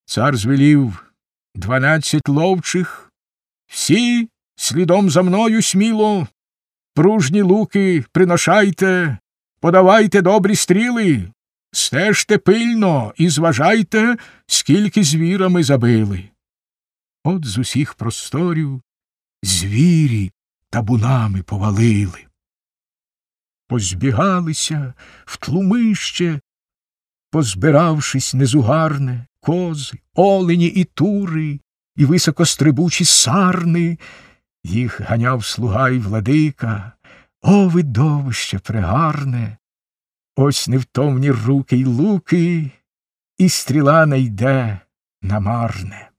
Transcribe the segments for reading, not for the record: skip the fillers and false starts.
Цар звелів 12 ловчих, всі слідом за мною сміло, пружні луки приношайте, подавайте добрі стріли, стежте пильно і зважайте, скільки звіра ми забили. От з усіх просторів звірі табунами повалили. Позбігалися в тлумище, позбиравшись незугарне, кози, олені і тури, і високострибучі сарни. Їх ганяв слуга й владика. О, видовище прегарне! Ось невтомні руки й луки, і стріла не йде намарне.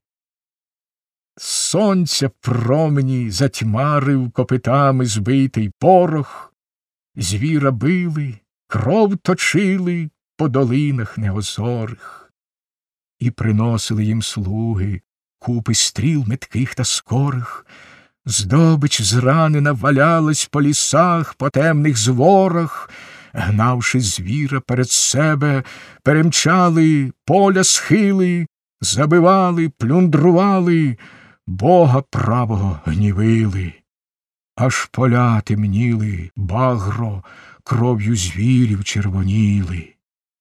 Сонця промені затьмарив копитами збитий порох, звіра били, кров точили по долинах неозорих. І приносили їм слуги купи стріл метких та скорих. Здобич зранена валялась по лісах, по темних зворах. Гнавши звіра перед себе, перемчали поля схили, забивали, плюндрували, Бога правого гнівили. Аж поля темніли, багро, кров'ю звірів червоніли.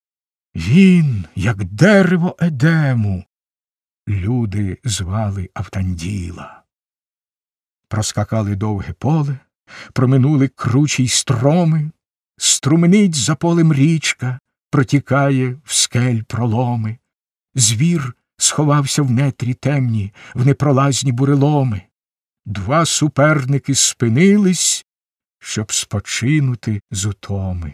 Він, як дерево Едему, люди звали Автанділа. Проскакали довге поле, проминули кручі й строми, струменить за полем річка, протікає в скель проломи. Звір сховався в нетрі темні, в непролазні буреломи. Два суперники спинились, щоб спочинути з утоми.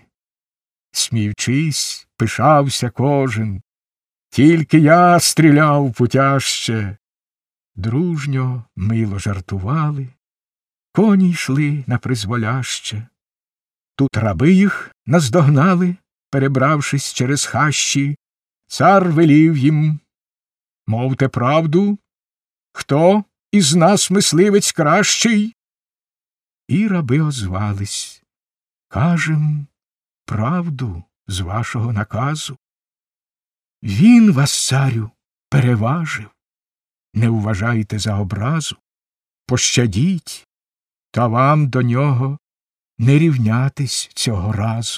Сміючись, пишався кожен, тільки я стріляв путяще. Дружньо, мило жартували, коні йшли на призволяще. Тут раби їх наздогнали, перебравшись через хащі. Цар велів їм: мовте правду, хто із нас мисливець кращий? І раби озвались: кажем правду з вашого наказу. Він вас, царю, переважив, не вважайте за образу, пощадіть, та вам до нього не рівнятись цього разу.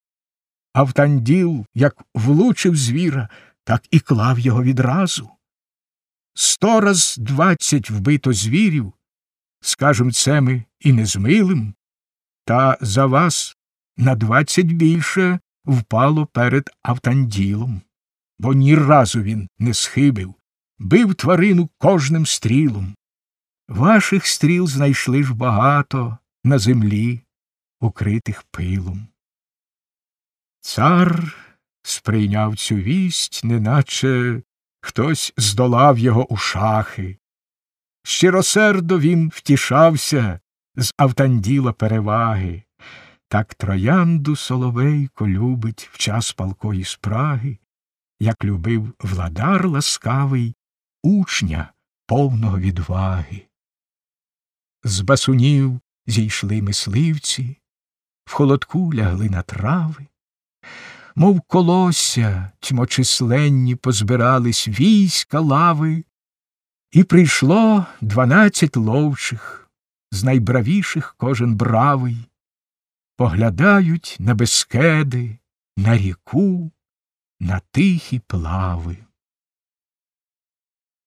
Автанділ, як влучив звіра, так і клав його відразу. 100 раз 20 вбито звірів, скажем це ми і не змилим, та за вас на 20 більше впало перед Автанділом, бо ні разу він не схибив, бив тварину кожним стрілом. Ваших стріл знайшли ж багато на землі, укритих пилом. Цар сприйняв цю вість, неначе хтось здолав його у шахи. Щиросердо він втішався з Автанділа переваги. Так троянду соловейко любить в час палкої спраги, як любив владар ласкавий учня повного відваги. З басунів зійшли мисливці, в холодку лягли на трави, мов колосся тьмочисленні позбирались війська лави, і прийшло 12 ловчих, з найбравіших кожен бравий, поглядають на безкеди, на ріку, на тихі плави.